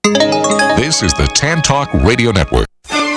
This is the Tan Talk Radio Network.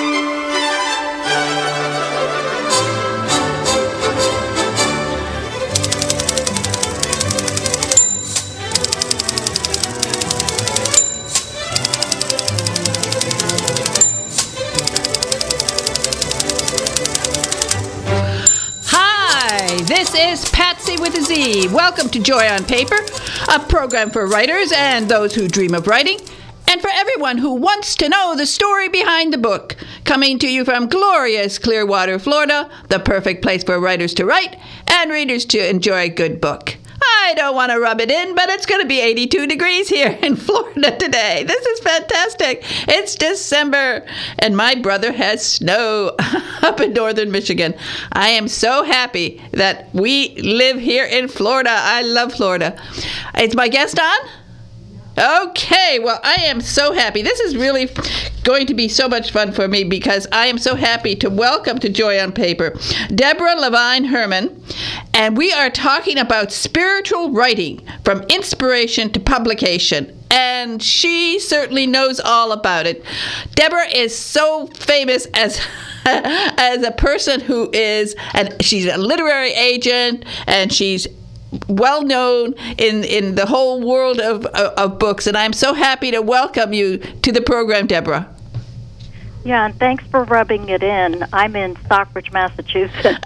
This is Patsy with a Z. Welcome to Joy on Paper, a program for writers and those who dream of writing, and for everyone who wants to know the story behind the book. Coming to you from glorious Clearwater, Florida, the perfect place for writers to write and readers to enjoy a good book. I don't want to rub it in, but it's going to be 82 degrees here in Florida today. This is fantastic. It's December, and my brother has snow up in northern Michigan. I am so happy that we live here in Florida. I love Florida. Is my guest on? Okay, well, I am so happy. This is really going to be so much fun for me because I am so happy to welcome to Joy on Paper Deborah Levine Herman, and we are talking about spiritual writing from inspiration to publication, and she certainly knows all about it. Deborah is so famous as a person who is, and she's a literary agent, and she's well known in the whole world of books, and I'm so happy to welcome you to the program, Deborah. Yeah, and thanks for rubbing it in. I'm in Stockbridge, Massachusetts. And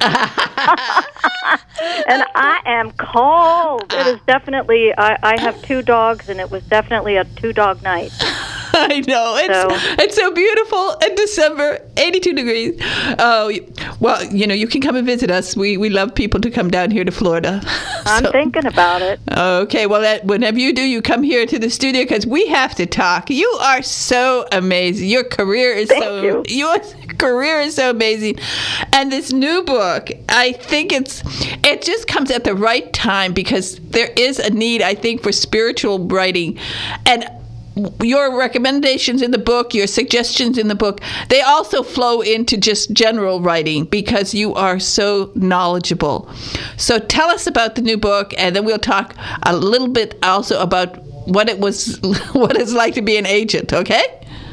I am cold. It is definitely, I have 2 dogs, and it was definitely a 2-dog night. I know. It's so beautiful in December, 82 degrees. Oh, well, you can come and visit us. We love people to come down here to Florida. I'm thinking about it. Okay, well, whenever you do, you come here to the studio because we have to talk. You are so amazing. Your career is Your career is so amazing. And this new book, I think it just comes at the right time because there is a need, I think, for spiritual writing. And your recommendations in the book, your suggestions in the book, they also flow into just general writing because you are so knowledgeable. So tell us about the new book, and then we'll talk a little bit also about what it's like to be an agent, okay?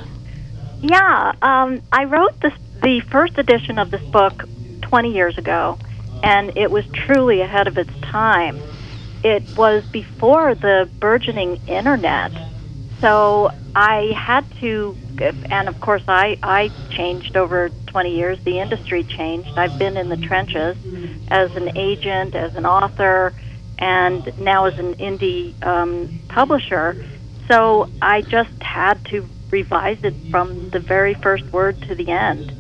Yeah, I wrote the first edition of this book 20 years ago, and it was truly ahead of its time. It was before the burgeoning internet. So I had to, and of course I changed over 20 years. The industry changed. I've been in the trenches as an agent, as an author, and now as an indie publisher. So I just had to revise it from the very first word to the end.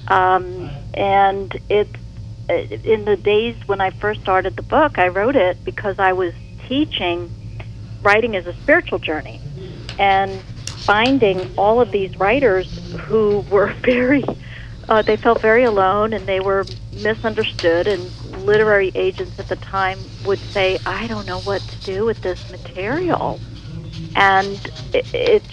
And it's in the days when I first started the book, I wrote it because I was teaching writing as a spiritual journey. And finding all of these writers who were they felt very alone and they were misunderstood, and literary agents at the time would say, I don't know what to do with this material. And it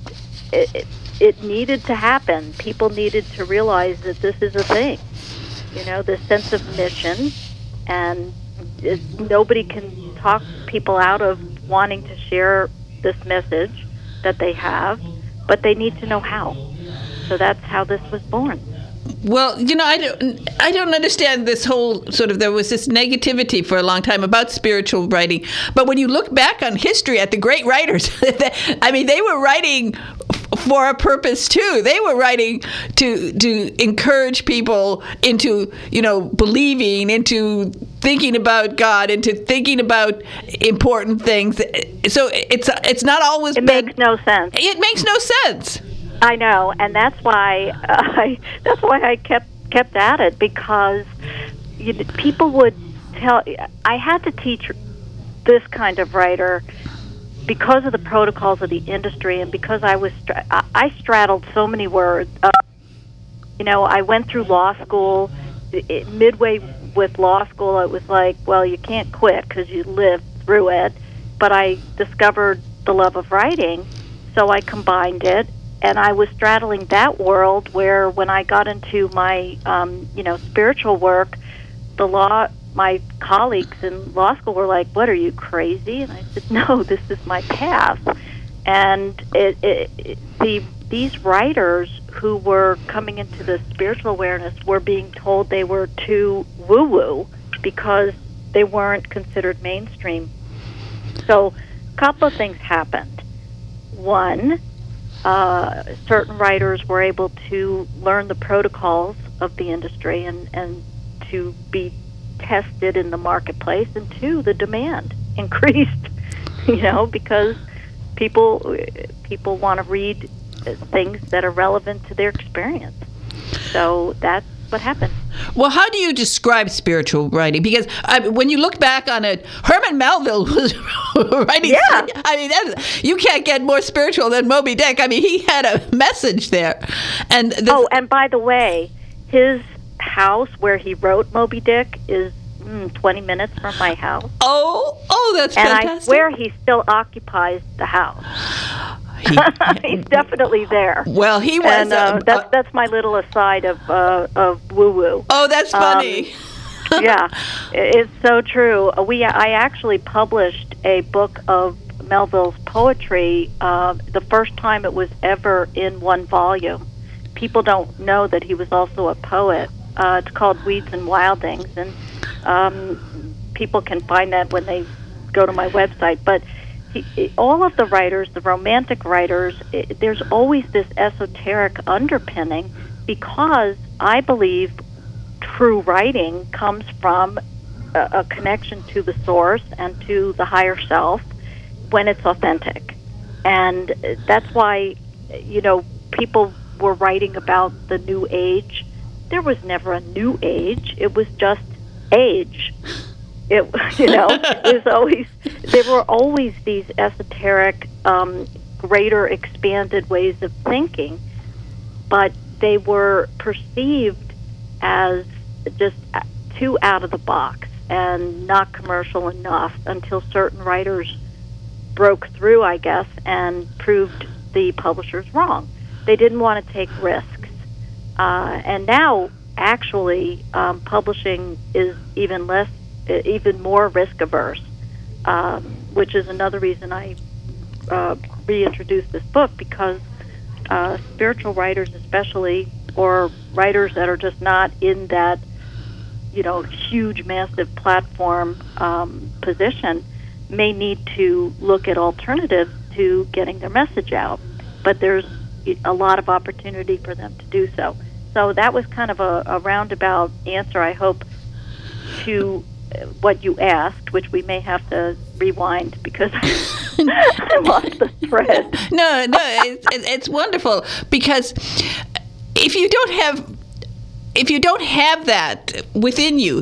needed to happen. People needed to realize that this is a thing, this sense of mission, and nobody can talk people out of wanting to share this message that they have, but they need to know how. So that's how this was born. Well, I don't understand this whole there was this negativity for a long time about spiritual writing. But when you look back on history at the great writers, they were writing for a purpose too. They were writing to encourage people into, believing, into thinking about God, into thinking about important things. So it's not always. It makes no sense. It makes no sense. I know, and that's why I kept at it, because people would tell. I had to teach this kind of writer because of the protocols of the industry, and because I straddled so many words. I went through law school. Midway with law school, it was like, well, you can't quit because you lived through it. But I discovered the love of writing, so I combined it. And I was straddling that world where when I got into my, spiritual work, my colleagues in law school were like, what, are you crazy? And I said, no, this is my path. And these writers who were coming into the spiritual awareness were being told they were too woo-woo because they weren't considered mainstream. So a couple of things happened. One, certain writers were able to learn the protocols of the industry and to be tested in the marketplace. And two, the demand increased, because people want to read things that are relevant to their experience. So that's what happened. Well, how do you describe spiritual writing? Because when you look back on it, Herman Melville was writing. Yeah. You can't get more spiritual than Moby Dick. I mean, he had a message there. And and by the way, his house where he wrote Moby Dick is 20 minutes from my house. Oh, that's fantastic. And I swear he still occupies the house. He's definitely there. Well, he was. And that's my little aside of woo woo. Oh, that's funny. Yeah, it's so true. I actually published a book of Melville's poetry the first time it was ever in one volume. People don't know that he was also a poet. It's called Weeds and Wildings, and people can find that when they go to my website. But all of the writers, the romantic writers, there's always this esoteric underpinning because I believe true writing comes from a connection to the source and to the higher self when it's authentic. And that's why, people were writing about the new age. There was never a new age. It was just age. It was always, there were always these esoteric, greater expanded ways of thinking, but they were perceived as just too out of the box and not commercial enough until certain writers broke through, I guess, and proved the publishers wrong. They didn't want to take risks. And now, actually, publishing is even more risk averse, which is another reason I reintroduced this book, because spiritual writers especially, or writers that are just not in that huge, massive platform position, may need to look at alternatives to getting their message out. But there's a lot of opportunity for them to do so. So that was kind of a roundabout answer, I hope, to what you asked, which we may have to rewind because I lost the thread. No, it's wonderful, because if you don't have that within you,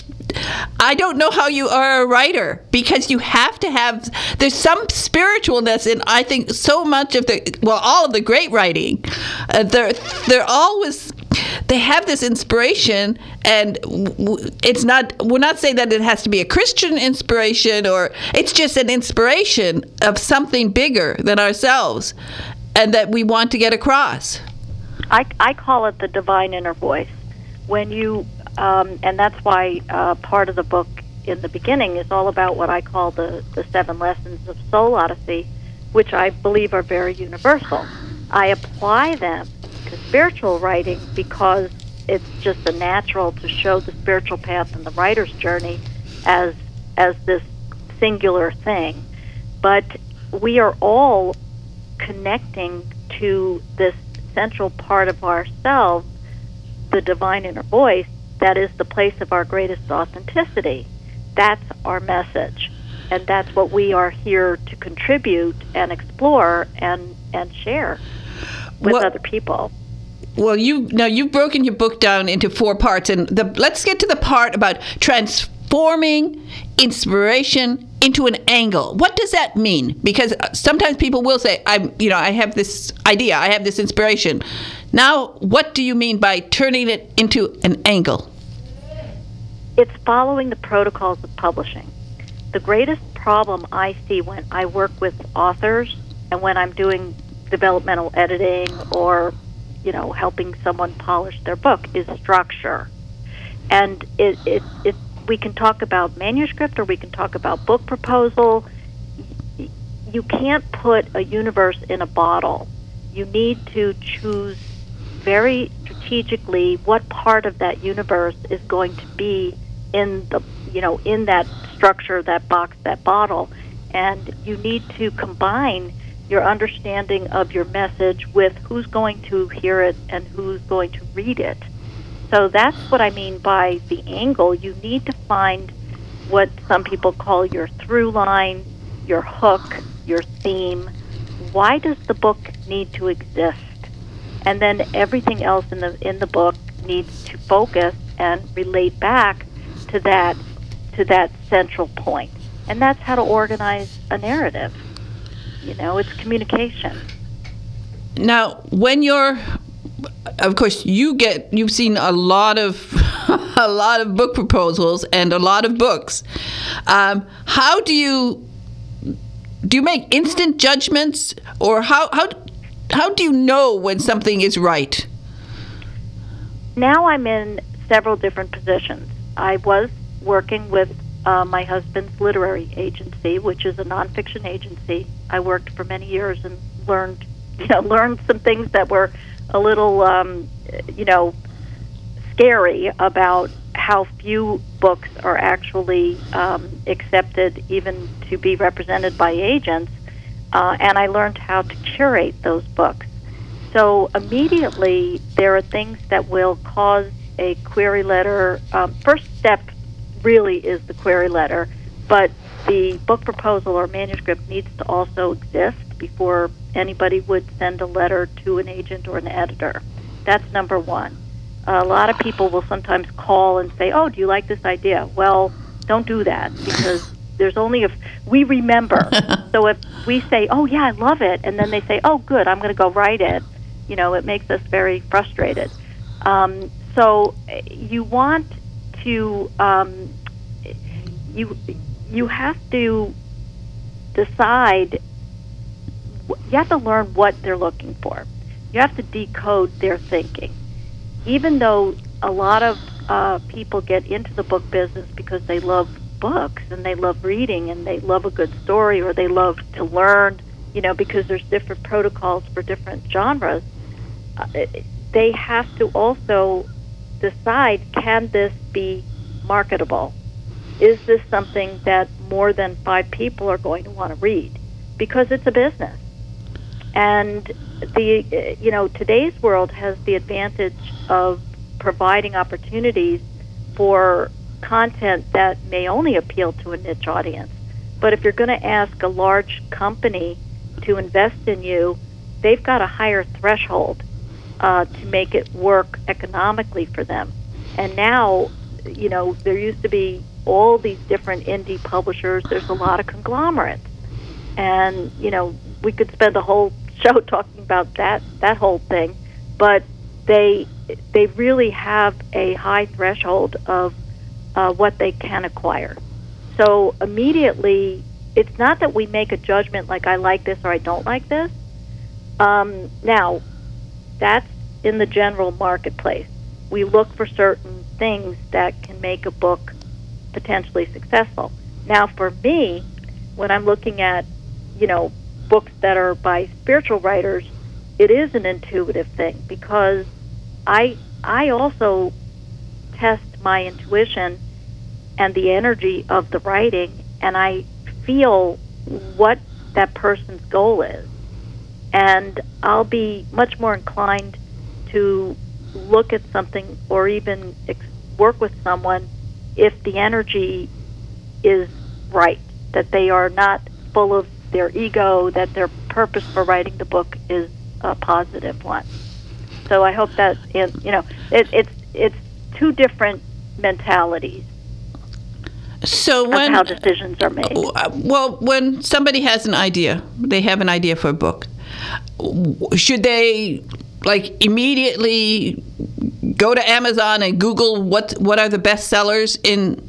I don't know how you are a writer, because you have to have, there's some spiritualness in, I think, so much of all of the great writing. They're always, they have this inspiration, and we're not saying that it has to be a Christian inspiration, or it's just an inspiration of something bigger than ourselves and that we want to get across. I call it the divine inner voice. When you and that's why part of the book in the beginning is all about what I call the 7 lessons of Soul Odyssey, which I believe are very universal. I apply them to spiritual writing because it's just a natural to show the spiritual path and the writer's journey as this singular thing. But we are all connecting to this central part of ourselves, the divine inner voice, that is the place of our greatest authenticity. That's our message, and that's what we are here to contribute and explore and share with other people. Well, you've broken your book down into 4 parts, and let's get to the part about transforming inspiration into an angle. What does that mean? Because sometimes people will say, I have this idea, I have this inspiration. Now, what do you mean by turning it into an angle? It's following the protocols of publishing. The greatest problem I see when I work with authors and when I'm doing developmental editing or, helping someone polish their book is structure. And we can talk about manuscript or we can talk about book proposal. you can't put a universe in a bottle. You need to choose very strategically what part of that universe is going to be in the, in that structure, that box, that bottle. And you need to combine your understanding of your message with who's going to hear it and who's going to read it. So that's what I mean by the angle. You need to find what some people call your through line, your hook, your theme. Why does the book need to exist? And then everything else in the book needs to focus and relate back to that central point. And that's how to organize a narrative. It's communication. Now, when you're, of course, you've seen a lot of book proposals and a lot of books. How do you make instant judgments, or how do you know when something is right? Now I'm in several different positions. I was working with my husband's literary agency, which is a nonfiction agency. I worked for many years and learned some things that were a little, scary about how few books are actually accepted even to be represented by agents. And I learned how to curate those books. So immediately there are things that will cause a query letter. First step really is the query letter, but the book proposal or manuscript needs to also exist before anybody would send a letter to an agent or an editor. That's number one. A lot of people will sometimes call and say, "Oh, do you like this idea?" Well, don't do that, because there's only if we remember. So if we say, "Oh yeah, I love it," and then they say, "Oh good, I'm going to go write it," it makes us very frustrated. So you want to you have to decide. You have to learn what they're looking for. You have to decode their thinking. Even though a lot of people get into the book business because they love books and they love reading and they love a good story, or they love to learn, because there's different protocols for different genres, they have to also decide, can this be marketable? Is this something that more than 5 people are going to want to read? Because it's a business. And today's world has the advantage of providing opportunities for content that may only appeal to a niche audience. But if you're going to ask a large company to invest in you, they've got a higher threshold to make it work economically for them. And now, there used to be all these different indie publishers. There's a lot of conglomerates. And, we could spend a whole show talking about that whole thing, but they really have a high threshold of what they can acquire. So immediately, it's not that we make a judgment like I like this or I don't like this. Now, that's in the general marketplace. We look for certain things that can make a book potentially successful. Now, for me, when I'm looking at, books that are by spiritual writers, it is an intuitive thing, because I also test my intuition and the energy of the writing, and I feel what that person's goal is. And I'll be much more inclined to look at something or even work with someone if the energy is right, that they are not full of their ego, that their purpose for writing the book is a positive one. So I hope that it's two different mentalities. So when how decisions are made. Well, when somebody has an idea, they have an idea for a book. Should they immediately go to Amazon and Google what are the best sellers in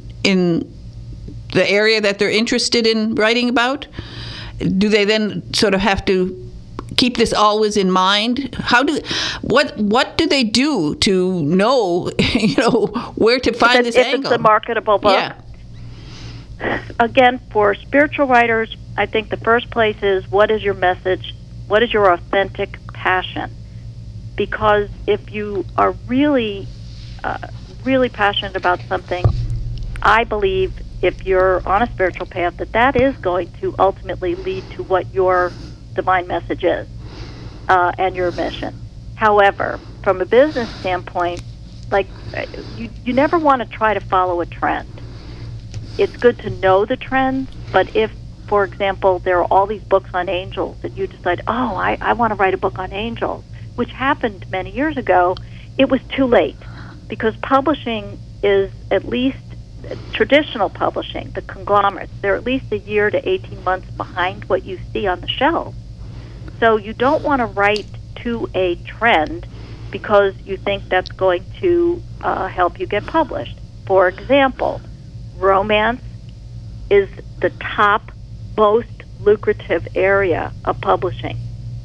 the area that they're interested in writing about? Do they then sort of have to keep this always in mind? What do they do to know where to find this angle? If it's a marketable book. Yeah. again, for spiritual writers, I think the first place is, what is your message? What is your authentic passion? Because if you are really, really passionate about something, I believe if you're on a spiritual path, that is going to ultimately lead to what your divine message is and your mission. However, from a business standpoint, like you never want to try to follow a trend. It's good to know the trends, but if, for example, there are all these books on angels and you decide, oh, I want to write a book on angels, which happened many years ago, it was too late, because publishing is, at least traditional publishing, the conglomerates, they're at least a year to 18 months behind what you see on the shelf. So you don't want to write to a trend because you think that's going to help you get published. For example, romance is the top most lucrative area of publishing.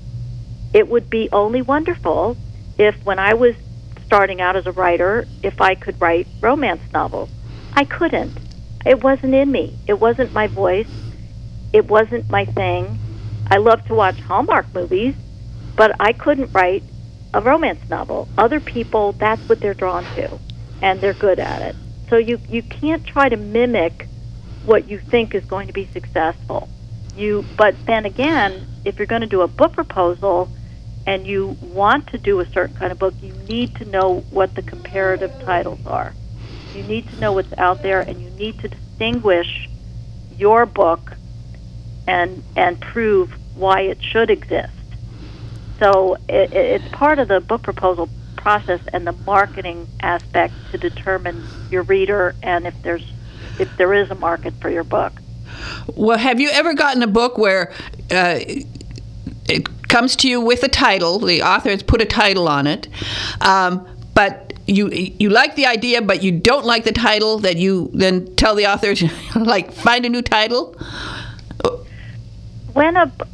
It would be only wonderful if, when I was starting out as a writer, if I could write romance novels. I couldn't. It wasn't in me. It wasn't my voice. It wasn't my thing. I love to watch Hallmark movies, but I couldn't write a romance novel. Other people, that's what they're drawn to, and they're good at it. So you can't try to mimic what you think is going to be successful. But then again, if you're going to do a book proposal and you want to do a certain kind of book, you need to know what the comparative titles are. You need to know what's out there, and you need to distinguish your book and prove why it should exist. So it's part of the book proposal process and the marketing aspect to determine your reader and if there is a market for your book. Well, have you ever gotten a book where it comes to you with a title, the author has put a title on it, but you like the idea, but you don't like the title, that you then tell the author to find a new title? When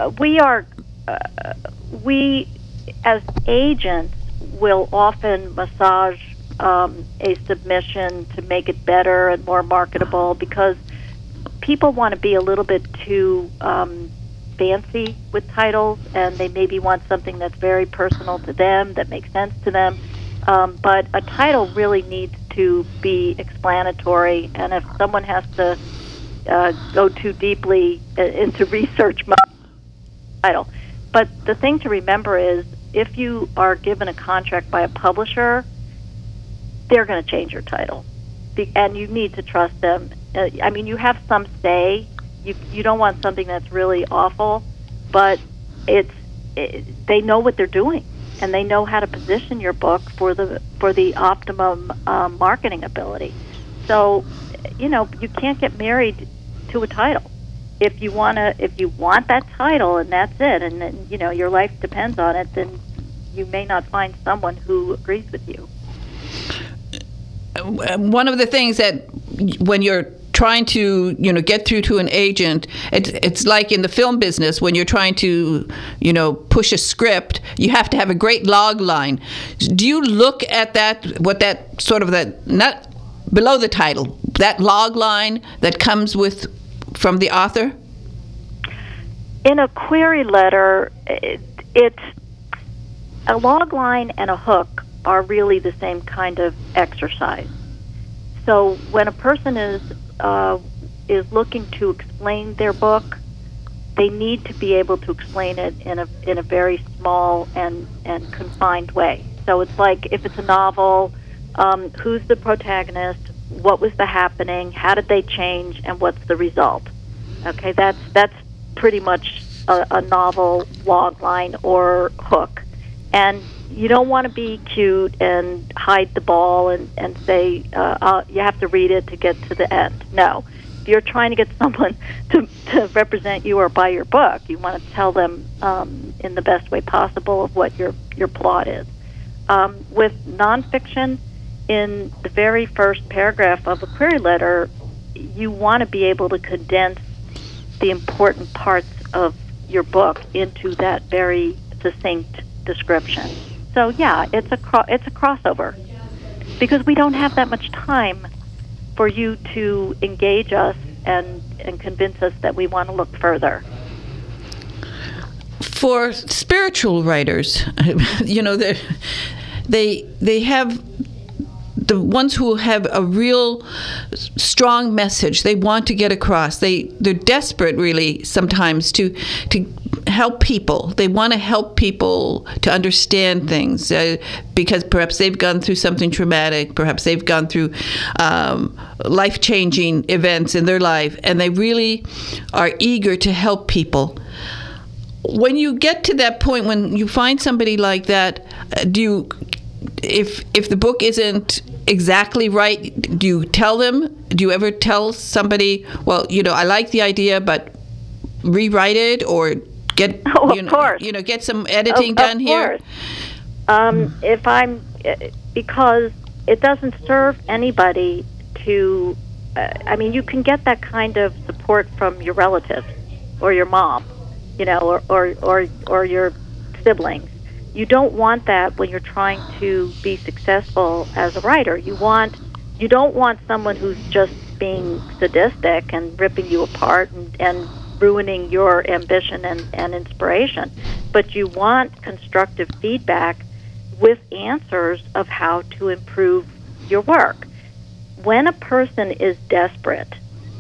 we as agents will often massage a submission to make it better and more marketable, because people want to be a little bit too fancy with titles, and they maybe want something that's very personal to them, that makes sense to them. But a title really needs to be explanatory, and if someone has to go too deeply into research mode, title. But the thing to remember is, if you are given a contract by a publisher, they're going to change your title, and you need to trust them. I mean, you have some say. You don't want something that's really awful, but they know what they're doing, and they know how to position your book for the optimum marketing ability. So, you can't get married to a title. If you want that title and that's it, and then your life depends on it, then you may not find someone who agrees with you. One of the things that when you're trying to get through to an agent, it's like in the film business, when you're trying to push a script, you have to have a great log line. Do you look at not below the title, that log line that comes from the author? In a query letter, it's a log line and a hook are really the same kind of exercise. So when a person is looking to explain their book, they need to be able to explain it in a very small and confined way. So it's like, if it's a novel, who's the protagonist, what was the happening, how did they change, and what's the result? Okay, that's pretty much a novel log line or hook. And you don't want to be cute and hide the ball and say, you have to read it to get to the end. No. If you're trying to get someone to represent you or buy your book, you want to tell them in the best way possible of what your plot is. With nonfiction, in the very first paragraph of a query letter, you want to be able to condense the important parts of your book into that very succinct description. So yeah, it's a crossover, because we don't have that much time for you to engage us and convince us that we want to look further. For spiritual writers, they have the ones who have a real strong message they want to get across. They're desperate, really, sometimes to help people. They want to help people to understand things because perhaps they've gone through something traumatic, perhaps they've gone through life-changing events in their life, and they really are eager to help people. When you get to that point, when you find somebody like that, if the book isn't exactly right, do you tell them? Do you ever tell somebody, well, I like the idea, but rewrite it, or get get some editing done here? If I'm because it doesn't serve anybody to. You can get that kind of support from your relatives or your mom, or your siblings. You don't want that when you're trying to be successful as a writer. You don't want someone who's just being sadistic and ripping you apart and ruining your ambition and inspiration. But you want constructive feedback with answers of how to improve your work. When a person is desperate,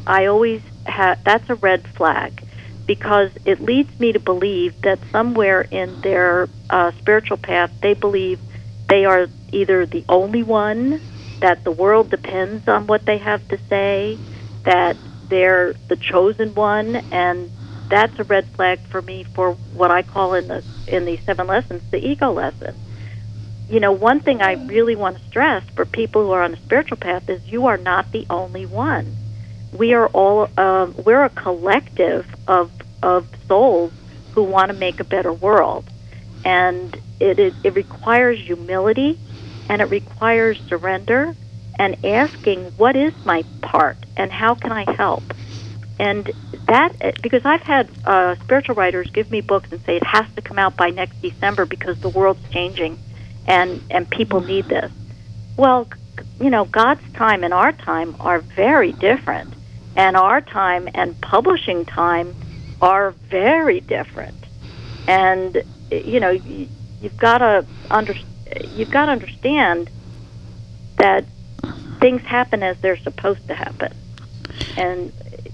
that's a red flag, because it leads me to believe that somewhere in their spiritual path, they believe they are either the only one, that the world depends on what they have to say, that they're the chosen one, and that's a red flag for me for what I call in the 7 lessons, the ego lesson. One thing I really want to stress for people who are on a spiritual path is you are not the only one. We are all we're a collective of souls who want to make a better world, and it requires humility, and it requires surrender, and asking what is my part and how can I help. And that, because I've had spiritual writers give me books and say it has to come out by next December because the world's changing and people need this. Well, God's time and our time are very different. And our time and publishing time are very different. And you've got to understand that things happen as they're supposed to happen. And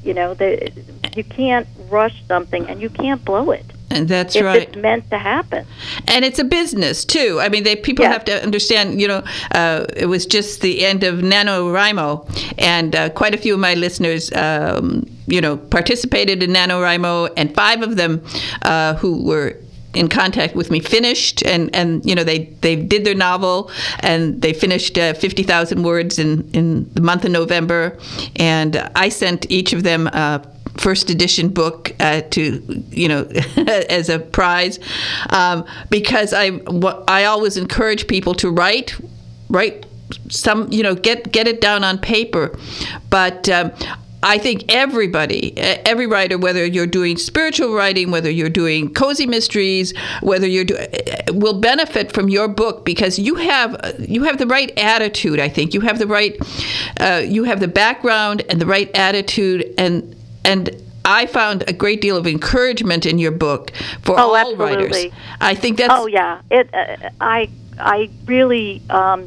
you can't rush something, and you can't blow it. And that's if right. It's meant to happen. And it's a business, too. People have to understand, it was just the end of NaNoWriMo, and quite a few of my listeners, participated in NaNoWriMo, and 5 of them who were in contact with me finished, and they did their novel, and they finished 50,000 words in the month of November, and I sent each of them first edition book to as a prize, because I always encourage people to write some, get it down on paper, but I think every writer, whether you're doing spiritual writing, whether you're doing cozy mysteries, whether will benefit from your book, because you have the right attitude. I think you have the right, you have the background and the right attitude, and I found a great deal of encouragement in your book for all absolutely. Writers. I think that's. Oh yeah, I really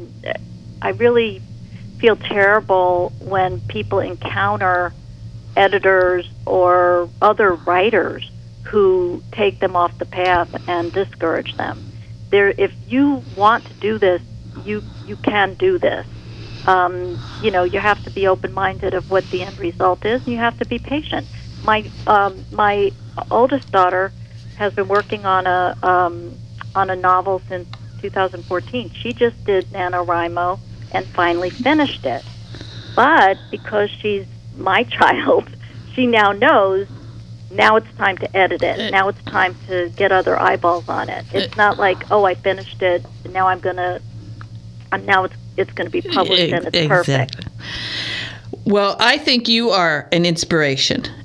feel terrible when people encounter editors or other writers who take them off the path and discourage them. If you want to do this, you can do this. You have to be open-minded of what the end result is, and you have to be patient. My oldest daughter has been working on a novel since 2014. She just did NaNoWriMo and finally finished it. But because she's my child, she now knows now it's time to edit it. Now it's time to get other eyeballs on it. It's not like, I finished it, and now it's going to be published and it's perfect. Well, I think you are an inspiration,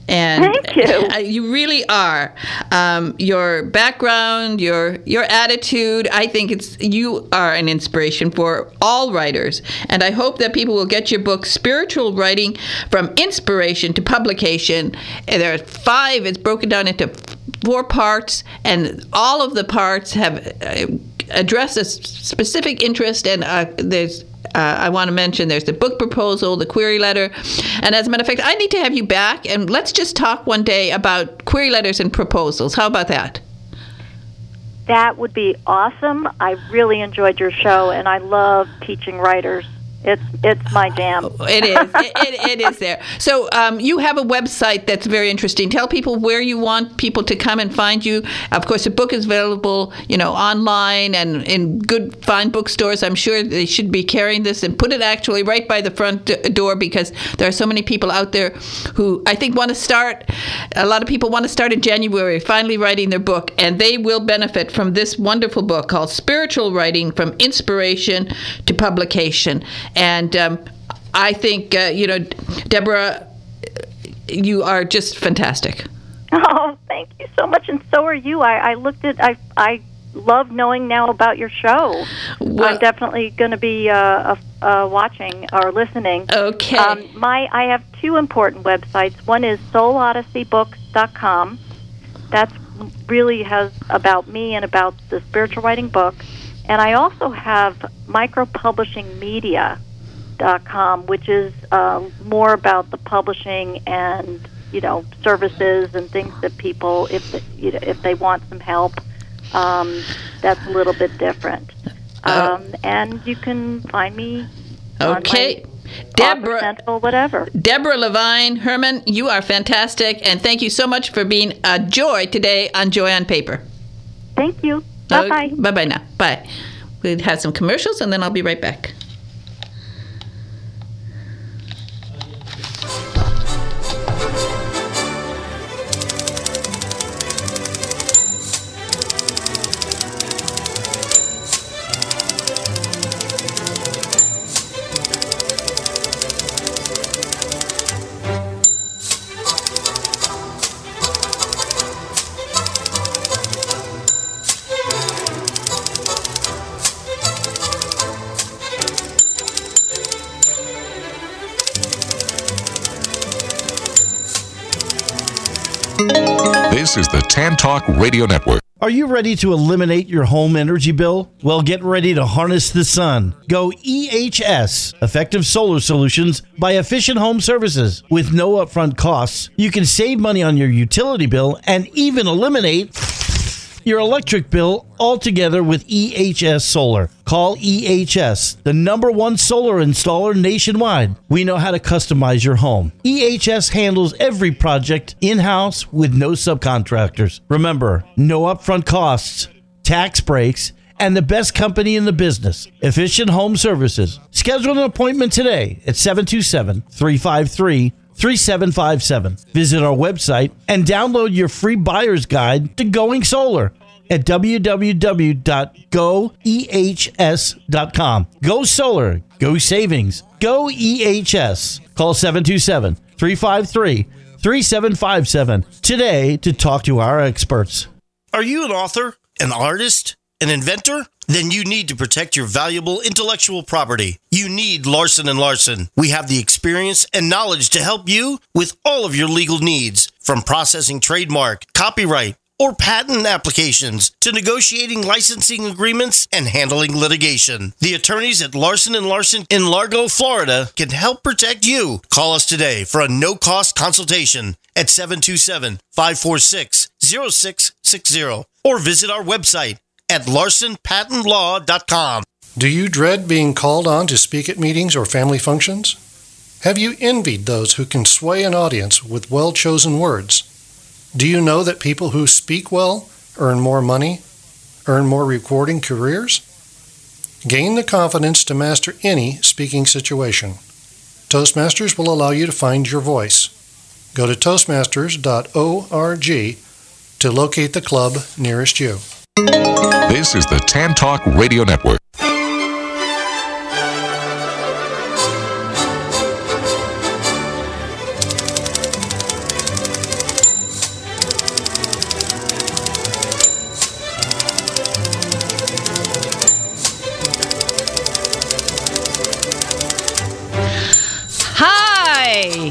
And thank you. You really are. Your background, your attitude, I think you are an inspiration for all writers. And I hope that people will get your book, Spiritual Writing from Inspiration to Publication. And there are 5. It's broken down into 4 parts, and all of the parts have addressed a specific interest. And there's I want to mention there's the book proposal, the query letter. And as a matter of fact, I need to have you back, and let's just talk one day about query letters and proposals. How about that? That would be awesome. I really enjoyed your show, and I love teaching writers. It's my jam. It is. It is there. So you have a website that's very interesting. Tell people where you want people to come and find you. Of course, the book is available, online and in good, fine bookstores. I'm sure they should be carrying this, and put it actually right by the front door, because there are so many people out there who I think want to start. A lot of people want to start in January, finally writing their book, and they will benefit from this wonderful book called Spiritual Writing from Inspiration to Publication. And I think, Deborah, you are just fantastic. Oh, thank you so much, and so are you. I love knowing now about your show. Well, I'm definitely going to be watching or listening. Okay. I have 2 important websites. One is soulodyseybooks.com. That's really has about me and about the spiritual writing book. And I also have micropublishingmedia.com, which is more about the publishing and services and things that people, if they want some help, that's a little bit different. And you can find me. Okay. On Deborah, Central, whatever. Deborah Levine Herman, you are fantastic, and thank you so much for being a joy today on Joy on Paper. Thank you. Bye-bye. Bye-bye now. Bye. We'll have some commercials, and then I'll be right back. This is the Tan Talk Radio Network. Are you ready to eliminate your home energy bill? Well, get ready to harness the sun. Go EHS, Effective Solar Solutions by Efficient Home Services. With no upfront costs, you can save money on your utility bill and even eliminate your electric bill altogether with EHS Solar. Call EHS, the #1 solar installer nationwide. We know how to customize your home. EHS handles every project in-house with no subcontractors. Remember, no upfront costs, tax breaks, and the best company in the business, Efficient Home Services. Schedule an appointment today at 727-353-3757. Visit our website and download your free buyer's guide to going solar at www.goehs.com. Go solar, go savings, go EHS. Call 727-353-3757 today to talk to our experts. Are you an author, an artist, an inventor? Then you need to protect your valuable intellectual property. You need Larson & Larson. We have the experience and knowledge to help you with all of your legal needs, from processing trademark, copyright, or patent applications to negotiating licensing agreements and handling litigation. The attorneys at Larson & Larson in Largo, Florida can help protect you. Call us today for a no-cost consultation at 727-546-0660 or visit our website at larsonpatentlaw.com. Do you dread being called on to speak at meetings or family functions? Have you envied those who can sway an audience with well-chosen words? Do you know that people who speak well earn more money, earn more rewarding careers? Gain the confidence to master any speaking situation. Toastmasters will allow you to find your voice. Go to toastmasters.org to locate the club nearest you. This is the Tan Talk Radio Network.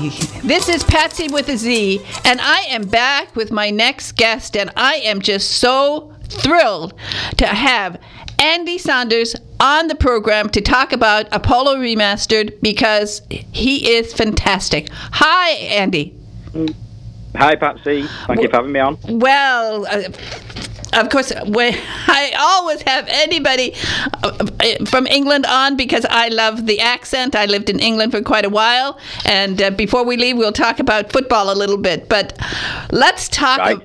This is Patsy with a Z, and I am back with my next guest, and I am just so thrilled to have Andy Saunders on the program to talk about Apollo Remastered, because he is fantastic. Hi, Andy. Hi, Patsy. Thank you for having me on. Well, of course, I always have anybody from England on because I love the accent. I lived in England for quite a while, and before we leave, we'll talk about football a little bit. But let's talk. Right.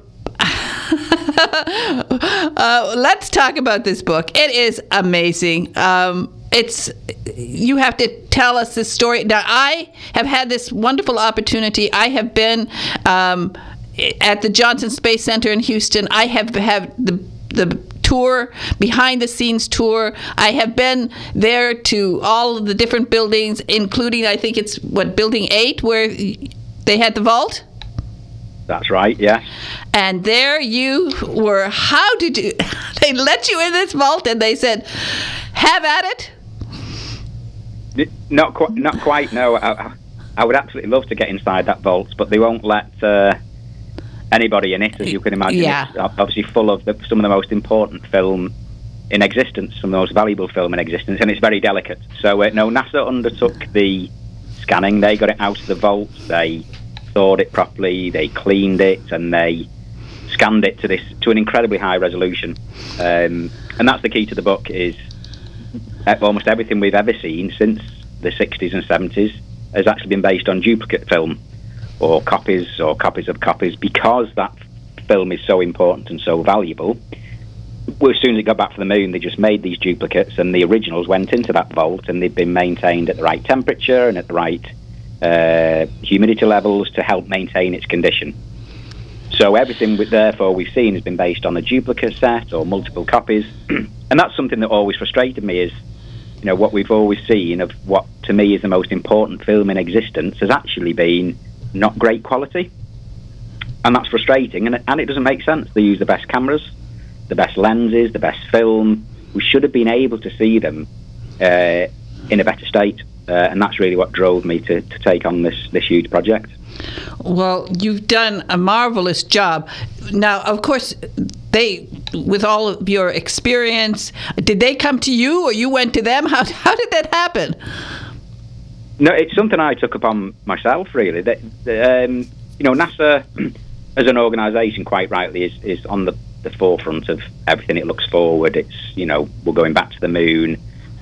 Let's talk about this book. It is amazing. You have to tell us this story. Now, I have had this wonderful opportunity. I have been at the Johnson Space Center in Houston. I have the tour, behind the scenes tour. I have been there to all of the different buildings, including, I think it's Building 8, where they had the vault. That's right, yeah. And there you were. How did you? They let you in this vault and they said, "Have at it." Not quite. No, I would absolutely love to get inside that vault, but they won't let anybody in it, as you can imagine. Yeah. It's obviously full of some of the most important film in existence, some of the most valuable film in existence, and it's very delicate. So no, NASA undertook the scanning. They got it out of the vault. They thawed it properly, they cleaned it, and they scanned it to an incredibly high resolution. And that's the key to the book, is almost everything we've ever seen since the 60s and 70s has actually been based on duplicate film, or copies of copies, because that film is so important and so valuable. Well, as soon as it got back from the moon, they just made these duplicates, and the originals went into that vault, and they'd been maintained at the right temperature and at the right humidity levels to help maintain its condition. So everything therefore we've seen has been based on a duplicate set or multiple copies, and that's something that always frustrated me, is what we've always seen of what to me is the most important film in existence has actually been not great quality, and that's frustrating, and it doesn't make sense. They use the best cameras, the best lenses, the best film. We should have been able to see them in a better state. And that's really what drove me to take on this huge project. Well, you've done a marvelous job. Now, of course, with all of your experience, did they come to you or you went to them? How did that happen? No, it's something I took upon myself, really. NASA, as an organisation, quite rightly, is on the forefront of everything. It looks forward. It's, we're going back to the moon.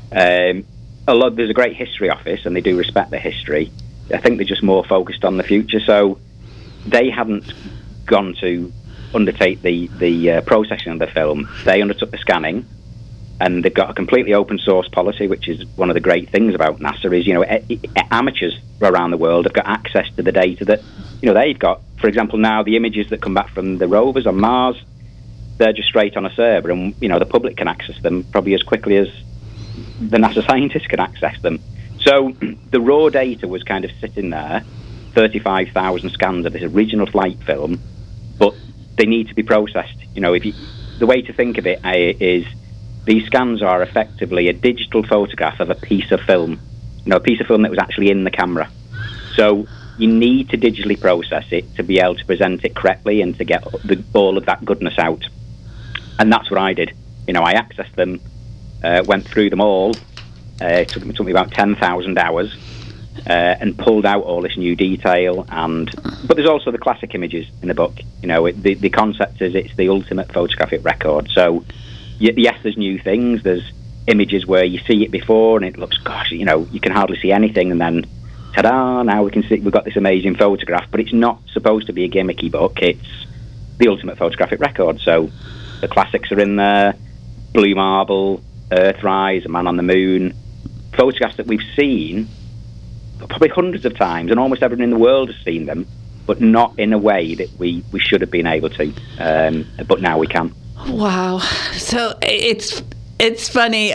There's a great history office, and they do respect the history. I think they're just more focused on the future. So they hadn't gone to undertake the processing of the film. They undertook the scanning, and they've got a completely open source policy, which is one of the great things about NASA. Is amateurs around the world have got access to the data that they've got. For example, now the images that come back from the rovers on Mars, they're just straight on a server, and the public can access them probably as quickly as the NASA scientists can access them. So the raw data was kind of sitting there, 35,000 scans of this original flight film, but they need to be processed. The way to think of it is these scans are effectively a digital photograph of a piece of film, a piece of film that was actually in the camera. So you need to digitally process it to be able to present it correctly and to get all of that goodness out. And that's what I did. I accessed them, went through them all. It took me about 10,000 hours, and pulled out all this new detail. But there's also the classic images in the book. The concept is it's the ultimate photographic record. So yes, there's new things. There's images where you see it before and it looks, you can hardly see anything, and then ta-da! Now we can see we've got this amazing photograph. But it's not supposed to be a gimmicky book. It's the ultimate photographic record. So the classics are in there: Blue Marble, Earthrise, A Man on the Moon. Photographs that we've seen probably hundreds of times, and almost everyone in the world has seen them, but not in a way that we should have been able to. But now we can. Wow! So it's funny.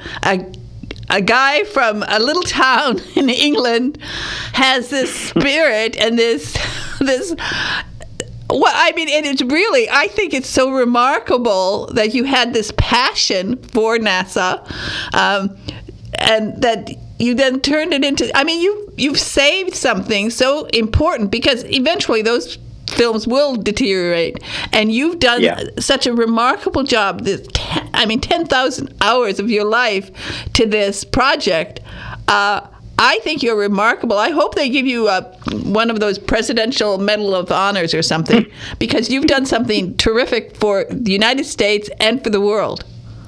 A guy from a little town in England has this spirit and this. Well, I mean, and it's really, I think it's so remarkable that you had this passion for NASA, and that you then turned it into, I mean, you've saved something so important, because eventually those films will deteriorate, and you've done such a remarkable job. 10,000 hours of your life to this project. I think you're remarkable. I hope they give you one of those Presidential Medal of Honors or something, because you've done something terrific for the United States and for the world.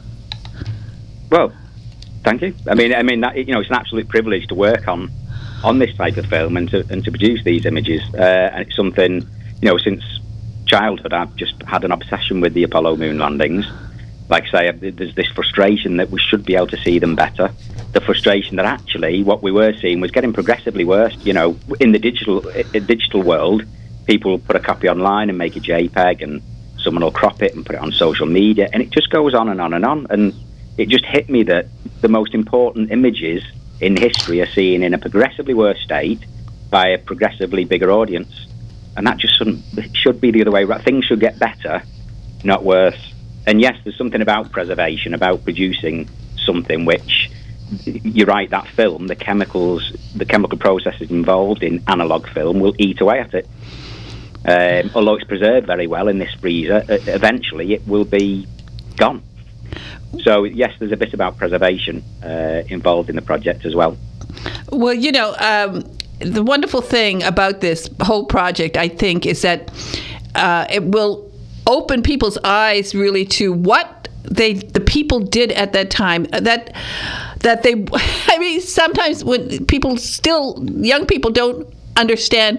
Well, thank you. I mean that, it's an absolute privilege to work on this type of film and to produce these images. And it's something, since childhood, I've just had an obsession with the Apollo moon landings. Like I say, there's this frustration that we should be able to see them better. The frustration that actually what we were seeing was getting progressively worse. In the digital world, people put a copy online and make a JPEG, and someone will crop it and put it on social media, and it just goes on and on and on. And it just hit me that the most important images in history are seen in a progressively worse state by a progressively bigger audience. And that just should be the other way around. Things should get better, not worse. And yes, there's something about preservation, about producing something which, you're right, that film, the chemical processes involved in analog film will eat away at it. Although it's preserved very well in this freezer, eventually it will be gone. So yes, there's a bit about preservation involved in the project as well. Well, the wonderful thing about this whole project, I think, is that it will open people's eyes really to what the people did at that time. That they, I mean, sometimes when young people don't understand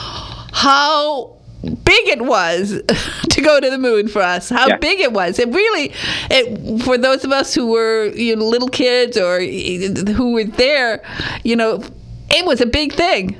how big it was to go to the moon for us, how big it was. For those of us who were little kids or who were there, it was a big thing.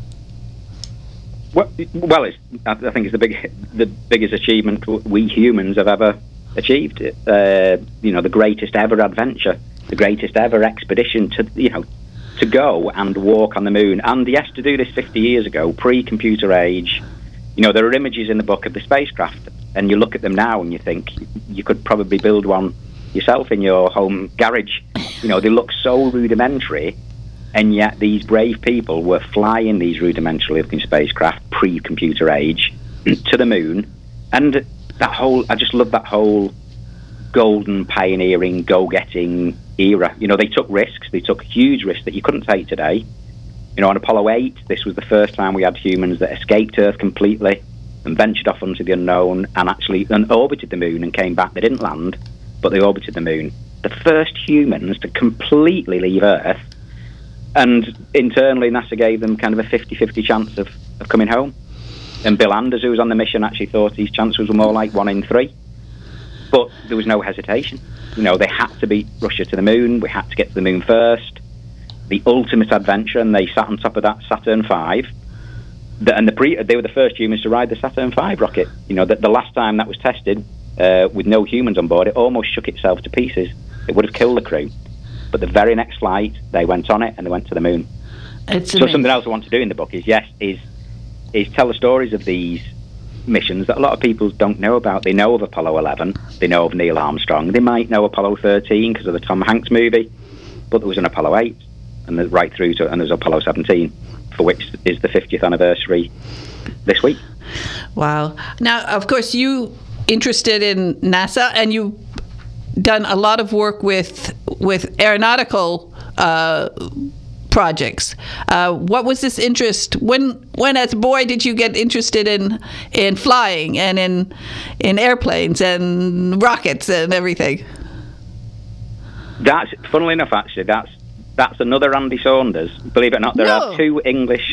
Well, I think it's the biggest achievement we humans have ever achieved. The greatest ever adventure, the greatest ever expedition to go and walk on the moon. And yes, to do this 50 years ago, pre-computer age. There are images in the book of the spacecraft, and you look at them now and you think you could probably build one yourself in your home garage. They look so rudimentary, and yet these brave people were flying these rudimentary looking spacecraft pre-computer age to the moon. And I just love that whole golden pioneering, go-getting era. They took risks. They took huge risks that you couldn't take today. On Apollo 8, this was the first time we had humans that escaped Earth completely and ventured off into the unknown and orbited the moon and came back. They didn't land, but they orbited the moon. The first humans to completely leave Earth, and internally NASA gave them kind of a 50-50 chance of coming home. And Bill Anders, who was on the mission, actually thought his chances were more like 1 in 3. But there was no hesitation. They had to beat Russia to the moon. We had to get to the moon first. The ultimate adventure, and they sat on top of that Saturn V. They were the first humans to ride the Saturn V rocket. The last time that was tested with no humans on board, it almost shook itself to pieces. It would have killed the crew. But the very next flight, they went on it and they went to the moon. So something else I want to do in the book is tell the stories of these missions that a lot of people don't know about. They know of Apollo 11, they know of Neil Armstrong, they might know Apollo 13 because of the Tom Hanks movie, but there was an Apollo 8. And right through to, and there's Apollo 17, for which is the 50th anniversary this week. Wow. Now, of course, you interested in NASA, and you've done a lot of work with aeronautical projects. What was this interest? When as a boy did you get interested in flying and in airplanes and rockets and everything? That's, funnily enough, actually, that's another Andy Saunders. Believe it or not, there are two English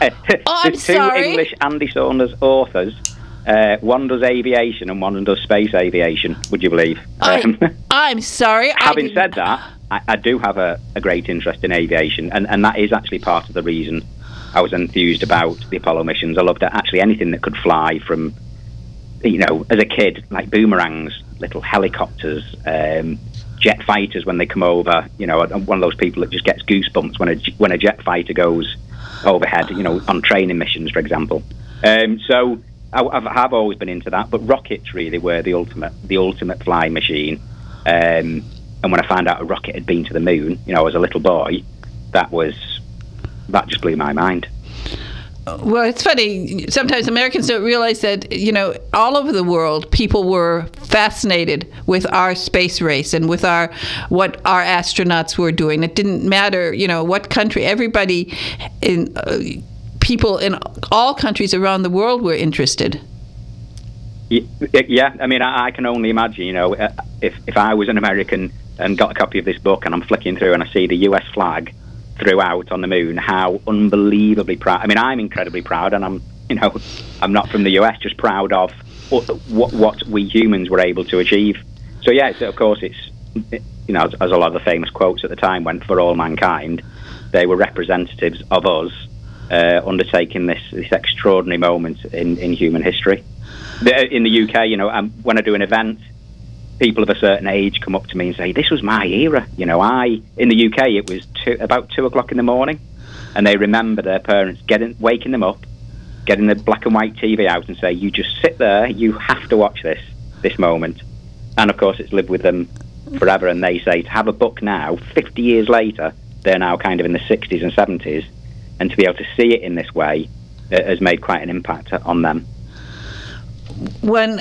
English Andy Saunders authors. One does aviation and one does space aviation. Would you believe? I'm sorry. Having said that, I do have a great interest in aviation, and that is actually part of the reason I was enthused about the Apollo missions. I loved actually anything that could fly, from, as a kid, like boomerangs, little helicopters, jet fighters when they come over. I'm one of those people that just gets goosebumps when a jet fighter goes overhead, on training missions, for example. So I've always been into that, but rockets really were the ultimate flying machine. And when I found out a rocket had been to the moon, I was a little boy, that just blew my mind. Well, it's funny. Sometimes Americans don't realize that, all over the world, people were fascinated with our space race and with what our astronauts were doing. It didn't matter, what country. Everybody, people in all countries around the world were interested. Yeah, I mean, I can only imagine, if I was an American and got a copy of this book and I'm flicking through and I see the US flag throughout on the moon, how unbelievably proud. I mean, I'm incredibly proud, and I'm not from the US, just proud of what we humans were able to achieve. So yeah, of course, it's as a lot of the famous quotes at the time went, for all mankind, they were representatives of us undertaking this extraordinary moment in human history. In the UK, when I do an event, people of a certain age come up to me and say, "This was my era." In the UK, it was about 2:00 in the morning, and they remember their parents waking them up, getting the black and white TV out, and say, "You just sit there. You have to watch this moment." And of course, it's lived with them forever. And they say to have a book now, 50 years later, they're now kind of in the 60s and 70s, and to be able to see it in this way has made quite an impact on them. Where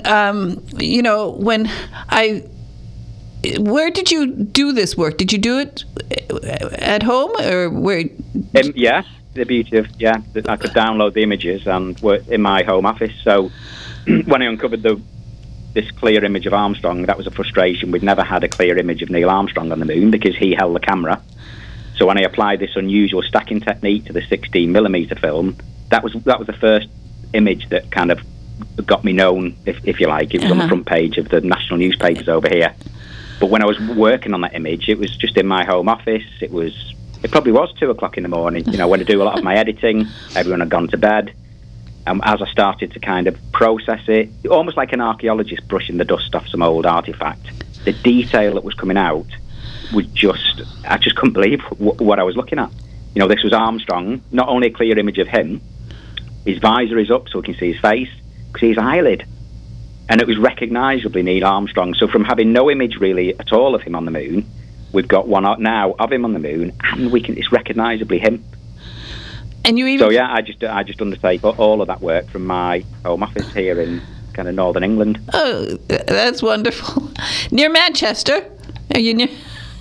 did you do this work? Did you do it at home, or where? Yeah, the beauty of that I could download the images and work in my home office. So when I uncovered this clear image of Armstrong, that was a frustration. We'd never had a clear image of Neil Armstrong on the moon because he held the camera. So when I applied this unusual stacking technique to the 16mm film, that was the first image that kind of got me known, if you like. It was on the front page of the national newspapers over here. But when I was working on that image, it was just in my home office. It probably was 2:00 in the morning. When I do a lot of my editing, everyone had gone to bed. As I started to kind of process it, almost like an archaeologist brushing the dust off some old artifact, the detail that was coming out was I just couldn't believe what I was looking at. This was Armstrong, not only a clear image of him, his visor is up so we can see his face, see his eyelid, and it was recognisably Neil Armstrong. So from having no image really at all of him on the moon, we've got one now of him on the moon, and it's recognisably him. And you even I just undertake all of that work from my home office here in kind of northern England. Oh, that's wonderful. Near Manchester? Are you near?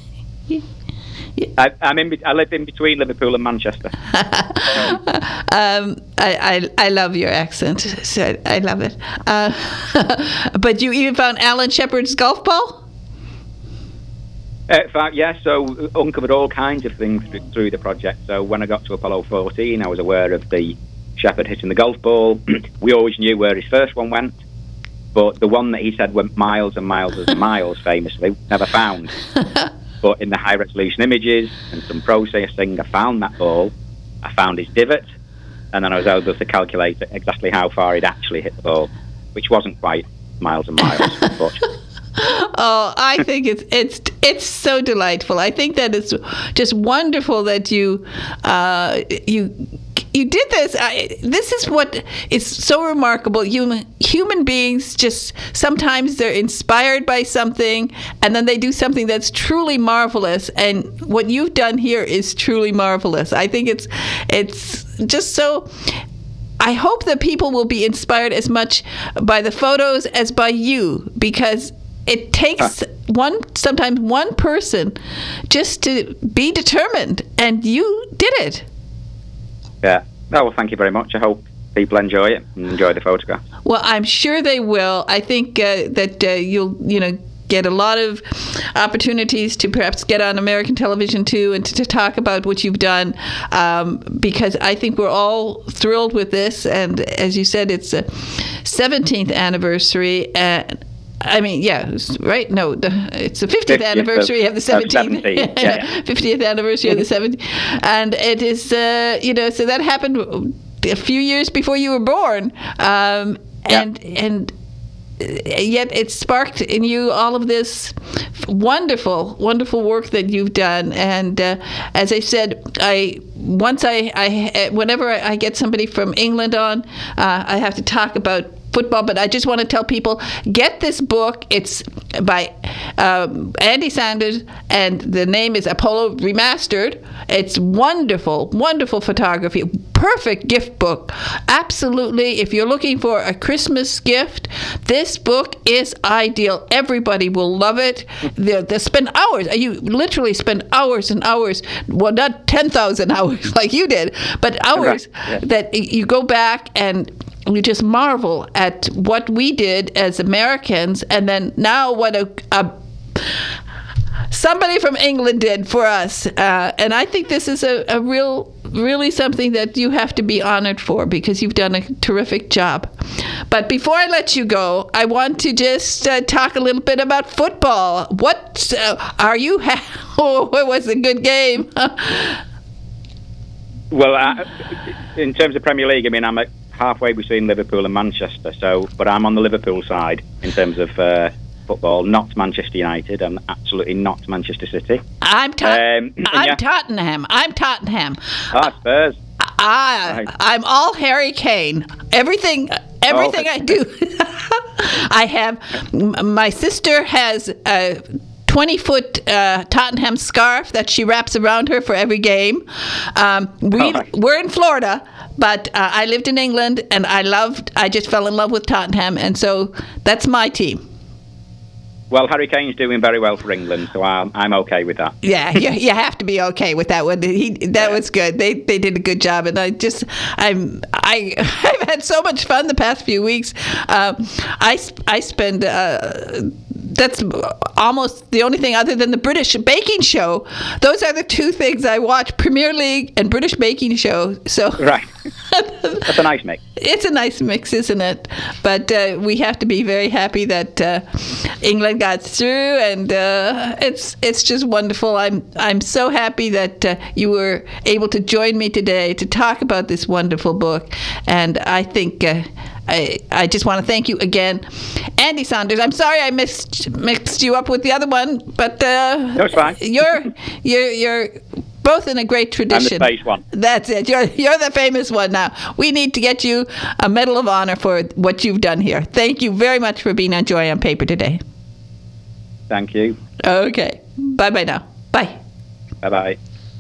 I live in between Liverpool and Manchester. I love your accent. So I love it. But you even found Alan Shepard's golf ball? In fact, yeah. So uncovered all kinds of things through the project. So when I got to Apollo 14, I was aware of the Shepard hitting the golf ball. We always knew where his first one went, but the one that he said went miles and miles and miles, famously, never found. But in the high-resolution images and some processing, I found that ball. I found his divot, and then I was able to calculate exactly how far he'd actually hit the ball, which wasn't quite miles and miles, unfortunately. Oh, I think it's so delightful. I think that it's just wonderful that you did this. This is what is so remarkable. Human beings just sometimes they're inspired by something, and then they do something that's truly marvelous. And what you've done here is truly marvelous. I think it's just so. I hope that people will be inspired as much by the photos as by you, because it takes sometimes one person just to be determined, and you did it. Yeah. Oh, well, thank you very much. I hope people enjoy it and enjoy the photograph. Well, I'm sure they will. I think that you'll get a lot of opportunities to perhaps get on American television too, and to talk about what you've done, because I think we're all thrilled with this. And as you said, it's a 17th anniversary. I mean, yeah, right? No, it's the 50th anniversary of the 17th. 50th anniversary of the 17th. And it is, so that happened a few years before you were born. And yet it sparked in you all of this wonderful, wonderful work that you've done. And as I said, whenever I get somebody from England on, I have to talk about football, but I just want to tell people, get this book. It's by Andy Sanders, and the name is Apollo Remastered. It's wonderful, wonderful photography. Perfect gift book. Absolutely. If you're looking for a Christmas gift, this book is ideal. Everybody will love it. They spend hours. You literally spend hours and hours. Well, not 10,000 hours like you did, but hours that you go back and you just marvel at what we did as Americans, and then now what somebody from England did for us. And I think this is a really something that you have to be honored for, because you've done a terrific job. But before I let you go, I want to just talk a little bit about football. What are you? It was a good game. Well, in terms of Premier League, I mean, I'm halfway between Liverpool and Manchester, but I'm on the Liverpool side in terms of football, not Manchester United. I'm absolutely not Manchester City. I'm Tottenham. I'm Tottenham. Spurs. I'm all Harry Kane. Everything I do. I have. My sister has a 20-foot Tottenham scarf that she wraps around her for every game. We're in Florida, but I lived in England, and I just fell in love with Tottenham, and so that's my team. Well, Harry Kane's doing very well for England, so I'm okay with that. Yeah, you have to be okay with that one. That was good. They did a good job, and I've had so much fun the past few weeks. I spend. That's almost the only thing other than the British baking show. Those are the two things I watch: Premier League and British baking show. So right, that's a nice mix. It's a nice mix, isn't it? But we have to be very happy that England got through, and it's just wonderful. I'm so happy that you were able to join me today to talk about this wonderful book, and I think. I just want to thank you again, Andy Sanders. I'm sorry I mixed you up with the other one, but no, it's fine. You're both in a great tradition. I'm the famous one. That's it. You're the famous one now. We need to get you a Medal of Honor for what you've done here. Thank you very much for being on Joy on Paper today. Thank you. Okay. Bye-bye now. Bye. Bye-bye.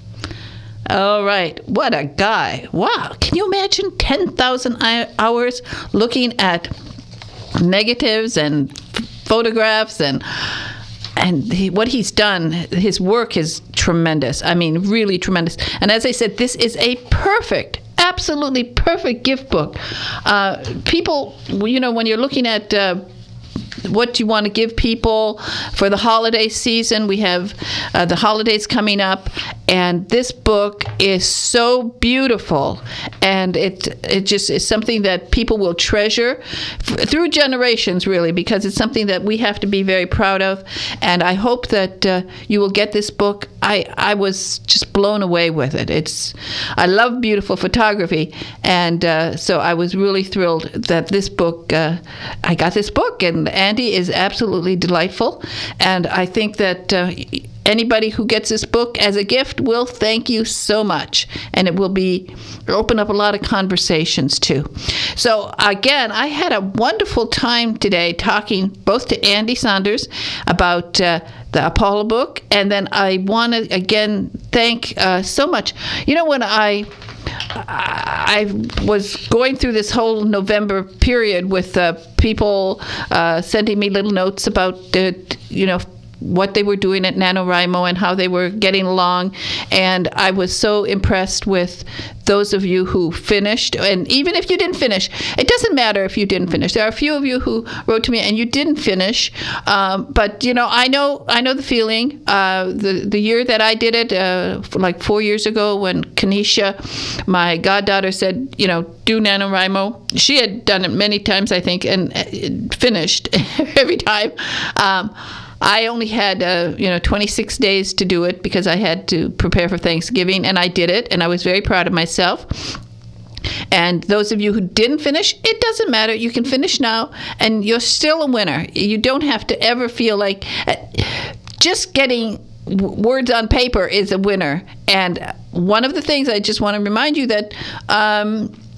All right. What a guy. Wow. Can you imagine 10,000 hours looking at negatives and photographs and what he's done? His work is tremendous. I mean, really tremendous. And as I said, this is a absolutely perfect gift book. People, when you're looking at what you want to give people for the holiday season, we have the holidays coming up, and this book is so beautiful, and it just is something that people will treasure through generations, really, because it's something that we have to be very proud of. And I hope that you will get this book. I was just blown away with it. I love beautiful photography, and so I was really thrilled that this book, I got this book, and Andy is absolutely delightful, and I think that anybody who gets this book as a gift will thank you so much, and it will open up a lot of conversations too. So again, I had a wonderful time today talking both to Andy Sanders about the Apollo book, and then I want to again thank so much. When I was going through this whole November period with people sending me little notes about what they were doing at NaNoWriMo and how they were getting along. And I was so impressed with those of you who finished. And even if you didn't finish, it doesn't matter if you didn't finish. There are a few of you who wrote to me and you didn't finish. But, I know the feeling. The year that I did it, like 4 years ago, when Kanisha, my goddaughter, said, do NaNoWriMo. She had done it many times, I think, and finished every time. I only had 26 days to do it because I had to prepare for Thanksgiving, and I did it, and I was very proud of myself. And those of you who didn't finish, it doesn't matter. You can finish now, and you're still a winner. You don't have to ever feel like just getting words on paper is a winner. And one of the things I just want to remind you that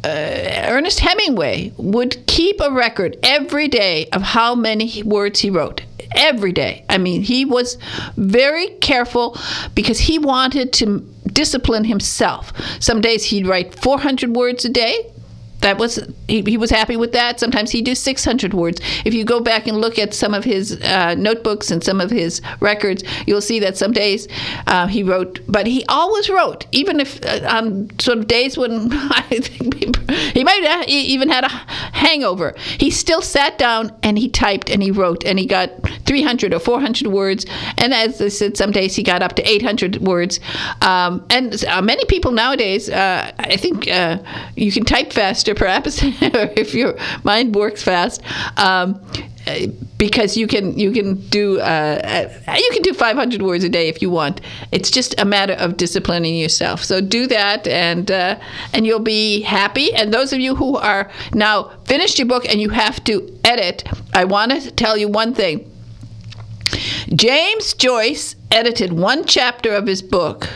Ernest Hemingway would keep a record every day of how many words he wrote. Every day. I mean, he was very careful because he wanted to discipline himself. Some days he'd write 400 words a day. That was he was happy with that. Sometimes he'd do 600 words. If you go back and look at some of his notebooks and some of his records, you'll see that some days he wrote, but he always wrote, even if on sort of days when I think he might have even had a hangover. He still sat down and he typed and he wrote, and he got 300 or 400 words. And as I said, some days he got up to 800 words. And many people nowadays, I think you can type faster, perhaps, if your mind works fast, because you can do 500 words a day if you want. It's just a matter of disciplining yourself. So do that, and you'll be happy. And those of you who are now finished your book and you have to edit, I want to tell you one thing. James Joyce edited one chapter of his book.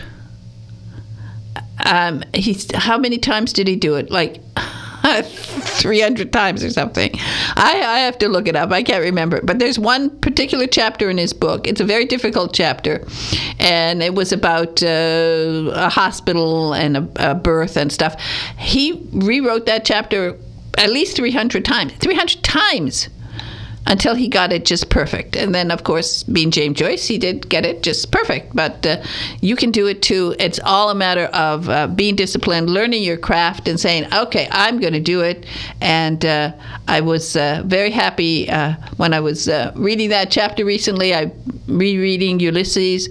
How many times did he do it? Like 300 times or something. I have to look it up. I can't remember. But there's one particular chapter in his book. It's a very difficult chapter. And it was about a hospital and a birth and stuff. He rewrote that chapter at least 300 times. 300 times! Until he got it just perfect. And then, of course, being James Joyce, he did get it just perfect. But you can do it too. It's all a matter of being disciplined, learning your craft, and saying, okay, I'm going to do it. And I was very happy when I was reading that chapter recently. I'm rereading Ulysses.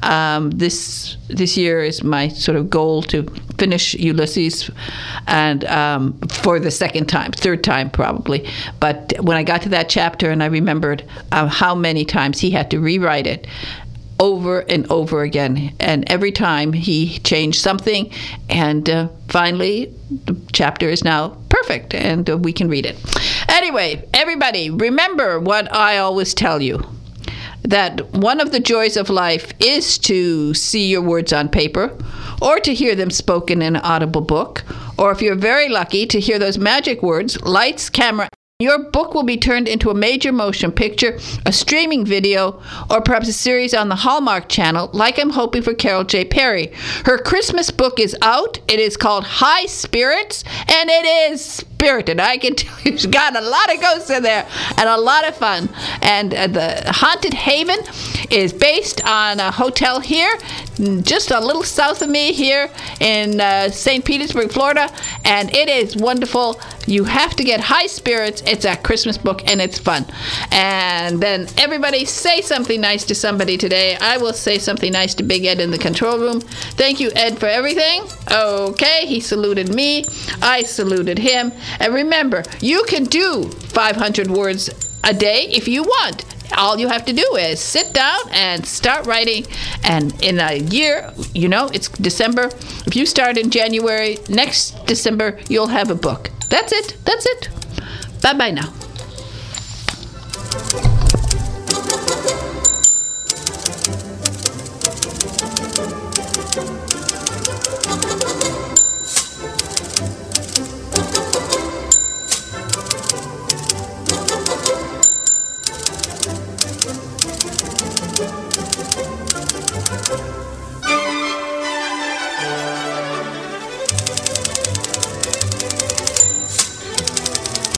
This year is my sort of goal to finish Ulysses, and for the third time probably. But when I got to that chapter and I remembered how many times he had to rewrite it over and over again, and every time he changed something, and finally the chapter is now perfect and we can read it. Anyway, everybody, remember what I always tell you, that one of the joys of life is to see your words on paper, or to hear them spoken in an audible book, or if you're very lucky, to hear those magic words, lights, camera. Your book will be turned into a major motion picture, a streaming video, or perhaps a series on the Hallmark Channel, like I'm hoping for Carol J. Perry. Her Christmas book is out. It is called High Spirits, and it is spirited. I can tell you, she's got a lot of ghosts in there and a lot of fun. And the Haunted Haven is based on a hotel here, just a little south of me here in St. Petersburg, Florida, and it is wonderful. You have to get High Spirits. It's a Christmas book, and it's fun. And then everybody say something nice to somebody today. I will say something nice to Big Ed in the control room. Thank you, Ed, for everything. Okay, he saluted me. I saluted him. And remember, you can do 500 words a day if you want. All you have to do is sit down and start writing. And in a year, it's December. If you start in January, next December, you'll have a book. That's it. Bye-bye now.